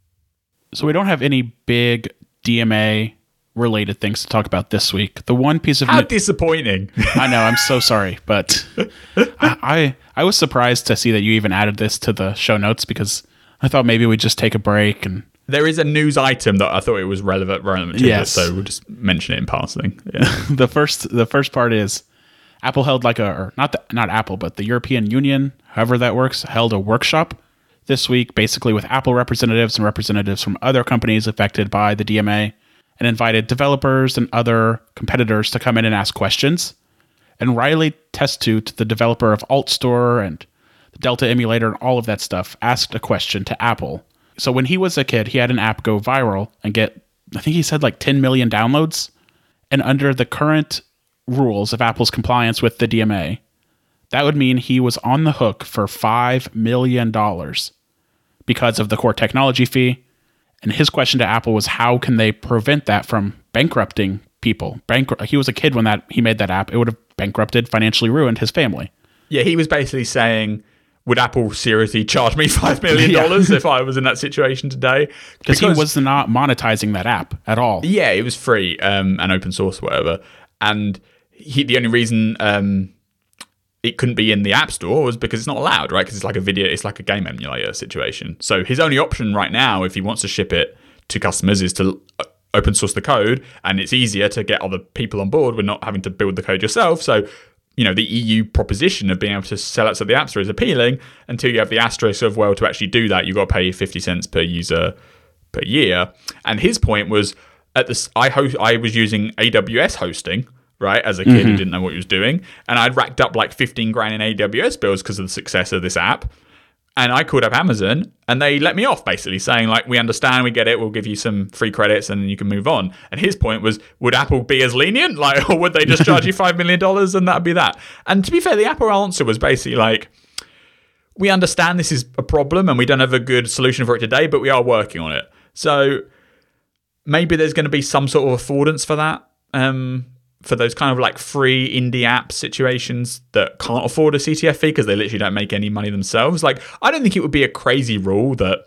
So we don't have any big D M A related things to talk about this week. The one piece of how new- disappointing. I know, I'm so sorry, but I, I I was surprised to see that you even added this to the show notes because I thought maybe we'd just take a break. And there is a news item that I thought it was relevant relevant to yes. this, so we'll just mention it in passing. Yeah. the first the first part is Apple held like a or not the, not Apple but the European Union, however that works, held a workshop this week, basically with Apple representatives and representatives from other companies affected by the D M A, and invited developers and other competitors to come in and ask questions. And Riley Testoot, the developer of AltStore and the Delta emulator and all of that stuff, asked a question to Apple. So when he was a kid, he had an app go viral and get, I think he said like ten million downloads. And under the current rules of Apple's compliance with the D M A, that would mean he was on the hook for five million dollars because of the core technology fee. And his question to Apple was, how can they prevent that from bankrupting people? Bankru- he was a kid when that he made that app. It would have bankrupted, financially ruined his family. Yeah, he was basically saying, would Apple seriously charge me five million dollars yeah. if I was in that situation today? Because he was not monetizing that app at all. Yeah, it was free um, and open source, whatever. And he, the only reason um, it couldn't be in the App Store was because it's not allowed, right? Because it's like a video, it's like a game emulator situation. So his only option right now, if he wants to ship it to customers, is to open source the code, and it's easier to get other people on board with not having to build the code yourself. So, you know, the E U proposition of being able to sell it to the App Store is appealing until you have the asterisk of, well, to actually do that, you've got to pay fifty cents per user per year. And his point was, at this, I host, I was using A W S hosting, right, as a kid mm-hmm. who didn't know what he was doing. And I'd racked up like fifteen grand in A W S bills because of the success of this app. And I called up Amazon and they let me off, basically saying, like, we understand, we get it, we'll give you some free credits and then you can move on. And his point was, would Apple be as lenient? Like, or would they just charge you five million dollars and that'd be that? And to be fair, the Apple answer was basically like, we understand this is a problem and we don't have a good solution for it today, but we are working on it. So maybe there's going to be some sort of affordance for that. Um, for those kind of like free indie app situations that can't afford a C T F fee because they literally don't make any money themselves. Like, I don't think it would be a crazy rule that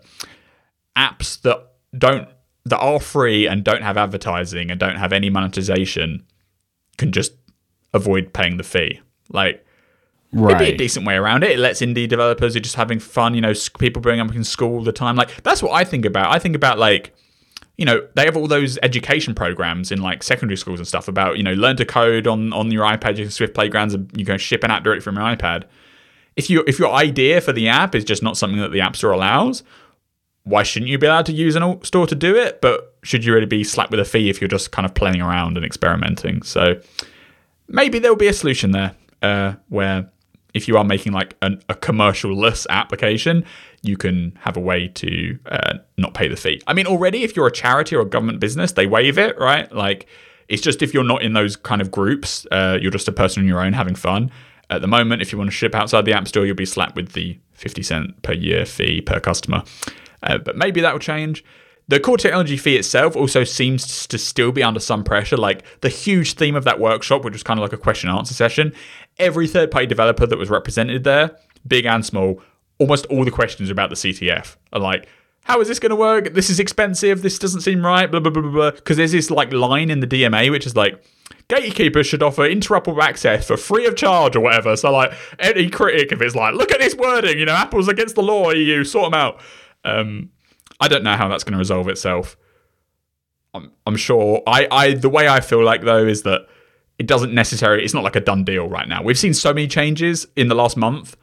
apps that don't that are free and don't have advertising and don't have any monetization can just avoid paying the fee. Like, right. It'd be a decent way around it. It lets indie developers who are just having fun, you know, people bring up in school all the time. Like, that's what I think about. I think about, like, you know, they have all those education programs in, like, secondary schools and stuff about, you know, learn to code on, on your iPad, you can Swift Playgrounds, and you can ship an app directly from your iPad. If you if your idea for the app is just not something that the App Store allows, why shouldn't you be allowed to use an store to do it? But should you really be slapped with a fee if you're just kind of playing around and experimenting? So maybe there'll be a solution there uh, where if you are making like an, a commercial-less application, you can have a way to uh, not pay the fee. I mean, already if you're a charity or a government business, they waive it, right? Like, it's just if you're not in those kind of groups, uh, you're just a person on your own having fun. At the moment, if you want to ship outside the App Store, you'll be slapped with the fifty cent per year fee per customer. Uh, but maybe that will change. The core technology fee itself also seems to still be under some pressure. Like, the huge theme of that workshop, which was kind of like a question and answer session, every third-party developer that was represented there, big and small, almost all the questions about the C T F are like, how is this going to work? This is expensive. This doesn't seem right, blah, blah, blah, blah, blah. Because there's this like line in the D M A, which is like, gatekeepers should offer interruptible access for free of charge or whatever. So, like, any critic, if it's like, look at this wording, you know, Apple's against the law, E U, sort them out. Um, I don't know how that's going to resolve itself. I'm, I'm sure. I, I, the way I feel like, though, is that it doesn't necessarily, it's not like a done deal right now. We've seen so many changes in the last month.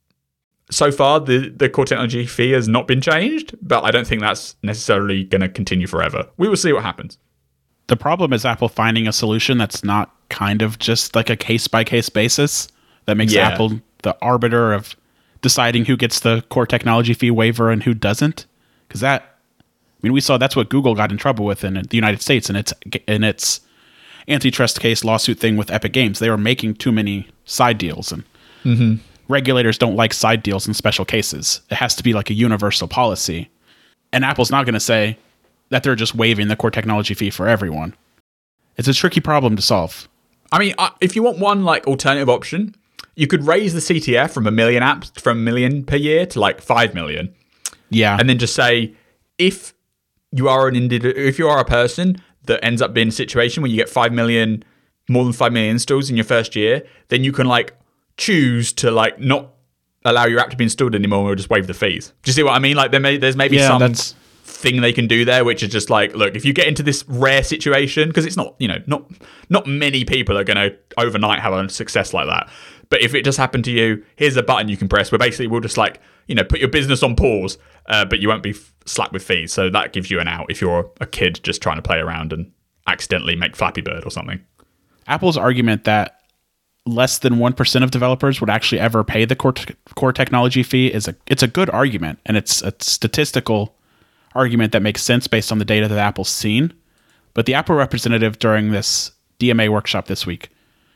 So far, the, the core technology fee has not been changed, but I don't think that's necessarily going to continue forever. We will see what happens. The problem is Apple finding a solution that's not kind of just like a case-by-case basis that makes Yeah. Apple the arbiter of deciding who gets the core technology fee waiver and who doesn't. Because that, I mean, we saw that's what Google got in trouble with in the United States in its in its antitrust case lawsuit thing with Epic Games. They were making too many side deals, and Mm-hmm. regulators don't like side deals in special cases. It has to be like a universal policy. And Apple's not going to say that they're just waiving the core technology fee for everyone. It's a tricky problem to solve. I mean, uh, if you want one like alternative option, you could raise the C T F from a million apps from a million per year to like five million. Yeah. And then just say, if you are an individual, if you are a person that ends up being in a situation where you get five million, more than five million installs in your first year, then you can like choose to like not allow your app to be installed anymore or just waive the fees. Do you see what I mean? Like there may, there's maybe Yeah, some that's- thing they can do there, which is just like, look, if you get into this rare situation, because it's not, you know, not not many people are going to overnight have a success like that. But if it just happened to you, here's a button you can press where basically we'll just like, you know, put your business on pause, uh, but you won't be f- slapped with fees. So that gives you an out if you're a kid just trying to play around and accidentally make Flappy Bird or something. Apple's argument that less than one percent of developers would actually ever pay the core, t- core technology fee is a it's a good argument, and it's a statistical argument that makes sense based on the data that Apple's seen. But the Apple representative during this D M A workshop this week,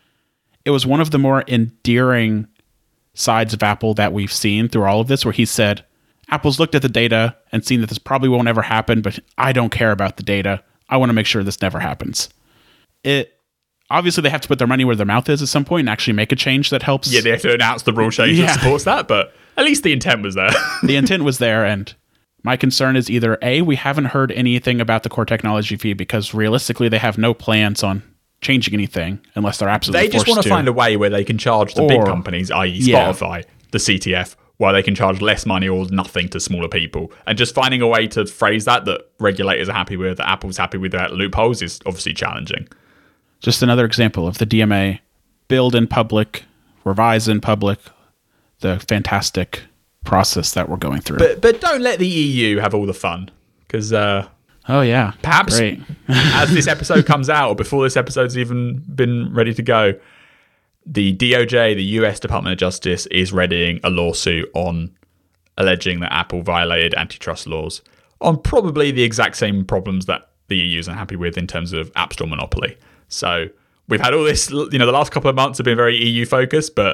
it was one of the more endearing sides of Apple that we've seen through all of this, where he said, Apple's looked at the data and seen that this probably won't ever happen, but I don't care about the data. I want to make sure this never happens. It obviously they have to put their money where their mouth is at some point and actually make a change that helps. Yeah, they have to announce the rule change Yeah. that supports that, but at least the intent was there. The intent was there, and my concern is either A, we haven't heard anything about the core technology fee because realistically they have no plans on changing anything unless they're absolutely They just forced want to find a way where they can charge the big Or- companies, that is. Yeah. Spotify, the C T F, while they can charge less money or nothing to smaller people. And just finding a way to phrase that that regulators are happy with, that Apple's happy with, that loopholes is obviously challenging. Just another example of the D M A build in public, revise in public, the fantastic process that we're going through. But but don't let the E U have all the fun, because uh, oh yeah, perhaps great. as this episode comes out, or before this episode's even been ready to go, the D O J, the U S Department of Justice, is readying a lawsuit on alleging that Apple violated antitrust laws on probably the exact same problems that the E U is unhappy with in terms of App Store monopoly. So we've had all this, you know, the last couple of months have been very E U focused, but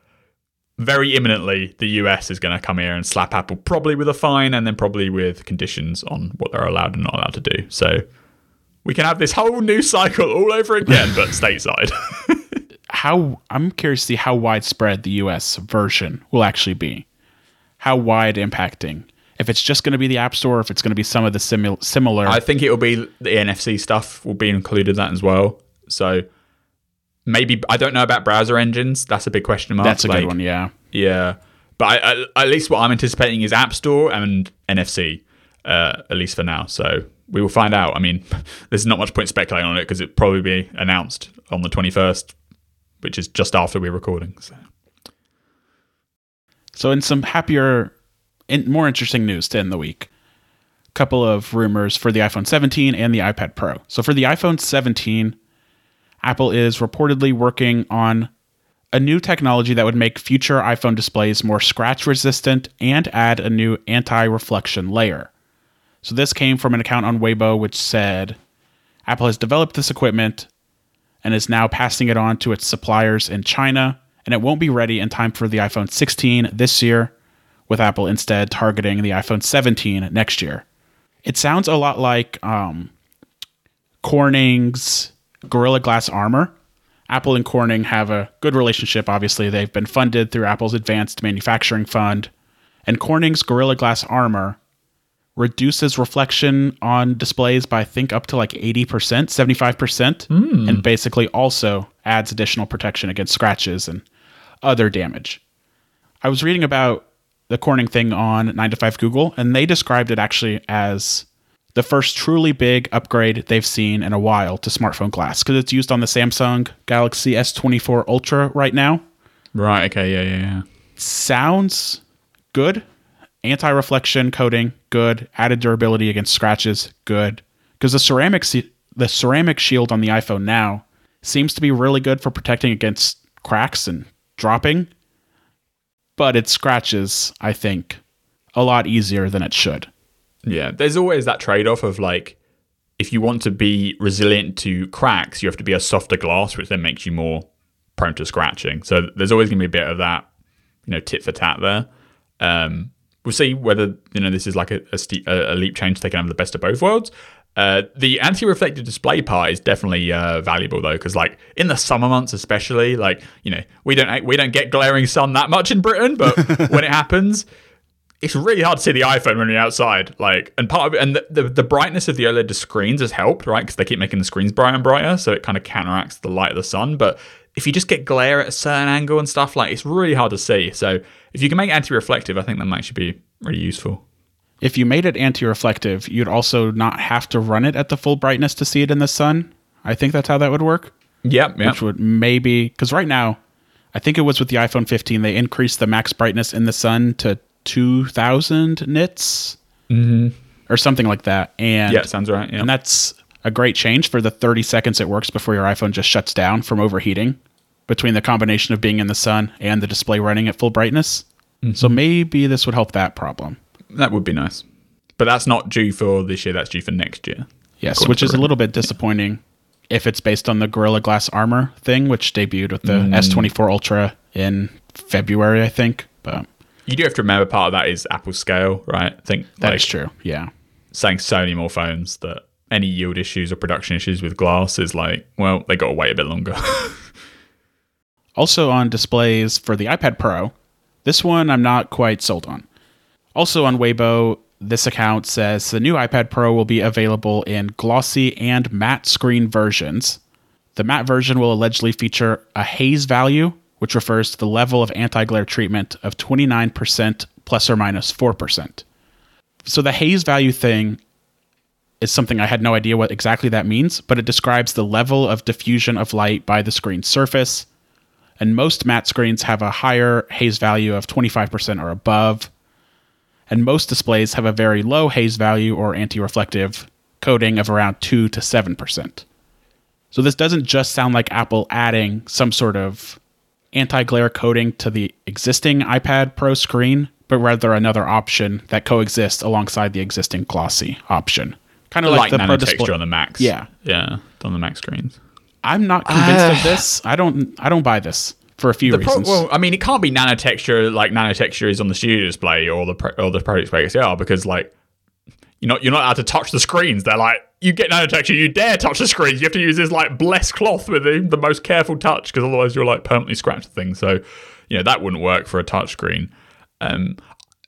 very imminently the U S is going to come here and slap Apple, probably with a fine and then probably with conditions on what they're allowed and not allowed to do. So We can have this whole new cycle all over again, but stateside. How I'm curious to see how widespread the U S version will actually be. How wide impacting. If it's just going to be the App Store, if it's going to be some of the simil- similar. I think it will be the N F C stuff will be included in that as well. So maybe, I don't know about browser engines. That's a big question mark. That's a like, good one, yeah. Yeah. But I, I, at least what I'm anticipating is App Store and N F C, uh, at least for now. So we will find out. I mean, there's not much point speculating on it because it'll probably be announced on the twenty-first, which is just after we're recording. So, so in some happier, in, more interesting news to end the week, a couple of rumors for the iPhone seventeen and the iPad Pro. So for the iPhone seventeen, Apple is reportedly working on a new technology that would make future iPhone displays more scratch resistant and add a new anti-reflection layer. So this came from an account on Weibo which said Apple has developed this equipment and is now passing it on to its suppliers in China, and it won't be ready in time for the iPhone sixteen this year, with Apple instead targeting the iPhone seventeen next year. It sounds a lot like um, Corning's Gorilla Glass Armor. Apple and Corning have a good relationship, obviously. They've been funded through Apple's Advanced Manufacturing Fund. And Corning's Gorilla Glass Armor reduces reflection on displays by, I think, up to like eighty percent, seventy-five percent, mm. and basically also adds additional protection against scratches and other damage. I was reading about the Corning thing on nine to five Google, and they described it actually as the first truly big upgrade they've seen in a while to smartphone glass, because it's used on the Samsung Galaxy S twenty-four Ultra right now. Right, okay, yeah, yeah, yeah. Sounds good. Anti-reflection coating, good. Added durability against scratches, good. Because the ceramic the ceramic shield on the iPhone now seems to be really good for protecting against cracks and dropping, but it scratches, I think, a lot easier than it should. Yeah, there's always that trade-off of like, if you want to be resilient to cracks, you have to be a softer glass, which then makes you more prone to scratching. So there's always going to be a bit of that, you know, tit for tat there. Um, we'll see whether, you know, this is like a, a, steep, a, a leap change taking over the best of both worlds. Uh, the anti-reflective display part is definitely uh, valuable though, because like in the summer months especially, like, you know, we don't we don't get glaring sun that much in Britain, but when it happens, it's really hard to see the iPhone when you're outside. Like, and part of it, and the, the, the brightness of the OLED screens has helped, right? Because they keep making the screens brighter and brighter, so it kind of counteracts the light of the sun. But if you just get glare at a certain angle and stuff, like, it's really hard to see. So if you can make anti-reflective, I think that might actually be really useful. If you made it anti-reflective, you'd also not have to run it at the full brightness to see it in the sun. I think that's how that would work. Yep, yep. Which would maybe, because right now, I think it was with the iPhone fifteen, they increased the max brightness in the sun to two thousand nits mm-hmm. or something like that. And yeah, sounds right. Yeah. And that's a great change for the thirty seconds it works before your iPhone just shuts down from overheating, between the combination of being in the sun and the display running at full brightness. Mm-hmm. So maybe this would help that problem. That would be nice. But that's not due for this year, that's due for next year. Yes, which is a little bit disappointing if it's based on the Gorilla Glass Armor thing, which debuted with the mm. S twenty-four Ultra in February, I think. But you do have to remember part of that is Apple scale, right? I think that's like, true, yeah. Saying so many more phones that any yield issues or production issues with glass is like, well, they got to wait a bit longer. Also on displays for the iPad Pro, this one I'm not quite sold on. Also on Weibo, this account says the new iPad Pro will be available in glossy and matte screen versions. The matte version will allegedly feature a haze value, which refers to the level of anti-glare treatment of twenty-nine percent plus or minus four percent. So the haze value thing is something I had no idea what exactly that means, but it describes the level of diffusion of light by the screen surface. And most matte screens have a higher haze value of twenty-five percent or above. And most displays have a very low haze value or anti-reflective coating of around two to seven percent. So this doesn't just sound like Apple adding some sort of anti-glare coating to the existing iPad Pro screen, but rather another option that coexists alongside the existing glossy option. Kind of like, like the Pro Display on the Macs. Yeah. Yeah, on the Mac screens. I'm not convinced uh, of this. I don't I don't buy this. For a few the reasons. Pro, well, I mean, it can't be nanotexture like nanotexture is on the studio display or the pro, or the Pro Display X R, because like you're not you're not allowed to touch the screens. They're like you get nanotexture, you dare touch the screen. You have to use this like blessed cloth with the, the most careful touch, because otherwise you're like permanently scratch the thing. So, you know, that wouldn't work for a touchscreen. Um,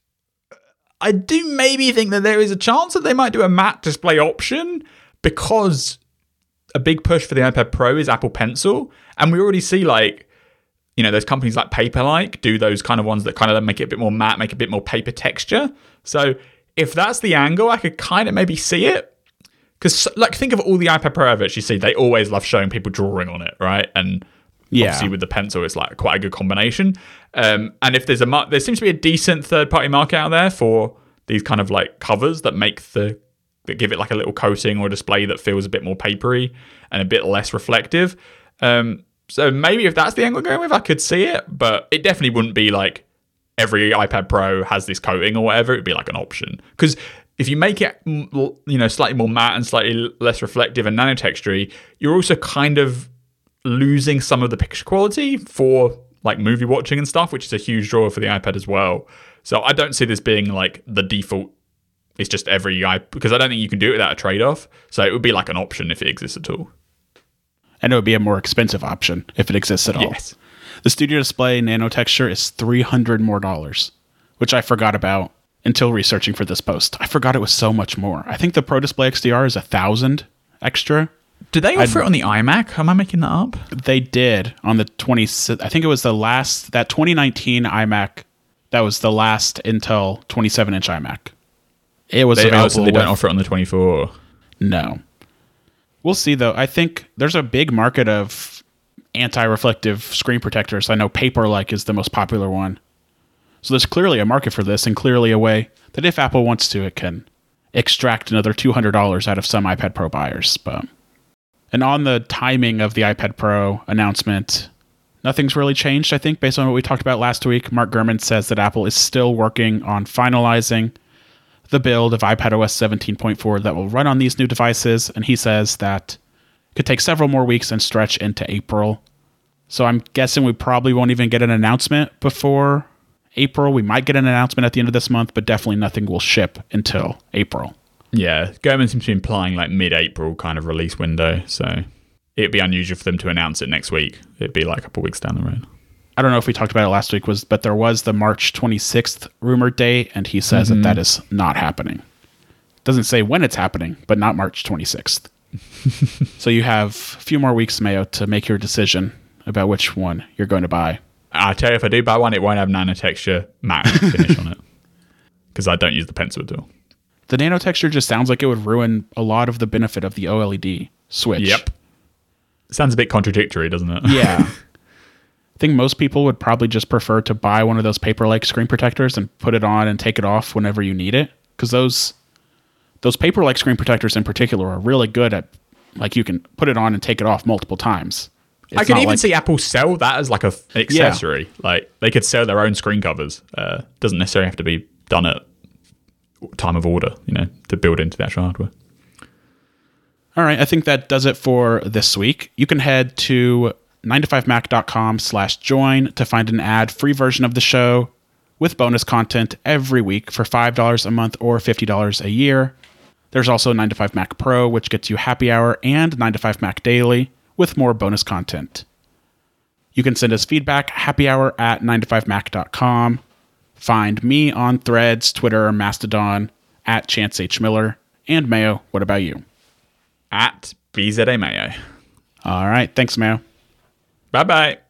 I do maybe think that there is a chance that they might do a matte display option, because a big push for the iPad Pro is Apple Pencil. And we already see like, you know, those companies like Paperlike do those kind of ones that kind of make it a bit more matte, make a bit more paper texture. So if that's the angle, I could kind of maybe see it. Because, like, think of all the iPad Pro adverts you see, they always love showing people drawing on it, right? And yeah. obviously with the pencil, it's like quite a good combination. Um, and if there's a, mar- there seems to be a decent third-party market out there for these kind of like covers that make the, that give it like a little coating or a display that feels a bit more papery and a bit less reflective. Um, so maybe if that's the angle going with, I could see it, but it definitely wouldn't be like every iPad Pro has this coating or whatever. It'd be like an option. Because if you make it, you know, slightly more matte and slightly less reflective and nanotextury, you're also kind of losing some of the picture quality for like movie watching and stuff, which is a huge draw for the iPad as well. So I don't see this being like the default. It's just every iPad, because I don't think you can do it without a trade-off. So it would be like an option if it exists at all. And it would be a more expensive option if it exists at all. Yes. The Studio Display nanotexture is three hundred more dollars, which I forgot about until researching for this post. I forgot it was so much more. I think the Pro Display X D R is a thousand extra. Did they offer I'd, it on the iMac? Am I making that up? They did on the twenty. I think it was the last, that twenty nineteen iMac. That was the last Intel twenty-seven inch iMac. It was they, available. Oh, so they don't offer it on the twenty-four. No. We'll see though. I think there's a big market of anti-reflective screen protectors. I know Paperlike is the most popular one. So there's clearly a market for this, and clearly a way that if Apple wants to, it can extract another two hundred dollars out of some iPad Pro buyers. But and on the timing of the iPad Pro announcement, nothing's really changed, I think, based on what we talked about last week. Mark Gurman says that Apple is still working on finalizing the build of iPadOS seventeen point four that will run on these new devices, and he says that it could take several more weeks and stretch into April. So I'm guessing we probably won't even get an announcement before April. We might get an announcement at the end of this month, but definitely nothing will ship until April. Yeah, Gurman seems to be implying like mid-April kind of release window, so it'd be unusual for them to announce it next week. It'd be like a couple weeks down the road. I don't know if we talked about it last week, was but there was the March twenty-sixth rumored date, and he says mm-hmm. that that is not happening. Doesn't say when it's happening, but not March twenty-sixth. So you have a few more weeks, Mayo, to make your decision about which one you're going to buy. I tell you, if I do buy one, it won't have nanotexture matte finish on it, because I don't use the pencil at all. The nanotexture just sounds like it would ruin a lot of the benefit of the OLED switch. Yep. Sounds a bit contradictory, doesn't it? Yeah. I think most people would probably just prefer to buy one of those Paperlike screen protectors and put it on and take it off whenever you need it. Because those those Paperlike screen protectors in particular are really good at, like, you can put it on and take it off multiple times. It's I can even like, see Apple sell that as like a f- accessory. Yeah. Like they could sell their own screen covers. Uh, doesn't necessarily have to be done at time of order, you know, to build into the actual hardware. All right, I think that does it for this week. You can head to nine to five mac dot com slash join to find an ad-free version of the show with bonus content every week for five dollars a month or fifty dollars a year. There's also nine to five Mac Pro, which gets you Happy Hour and nine to five Mac Daily with more bonus content. You can send us feedback, happyhour at nine to five mac dot com. Find me on Threads, Twitter, Mastodon, at Chance H. Miller. And Mayo, what about you? At B Z A Mayo. All right, thanks, Mayo. Bye-bye.